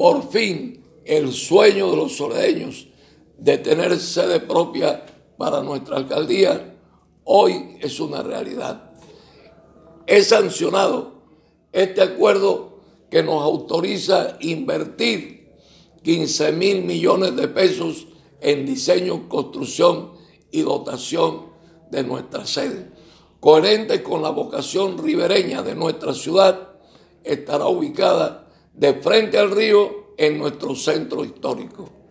Por fin, el sueño de los soleños de tener sede propia para nuestra alcaldía hoy es una realidad. He sancionado este acuerdo que nos autoriza invertir 15,000 millones de pesos en diseño, construcción y dotación de nuestra sede. Coherente con la vocación ribereña de nuestra ciudad, estará ubicada de frente al río en nuestro centro histórico.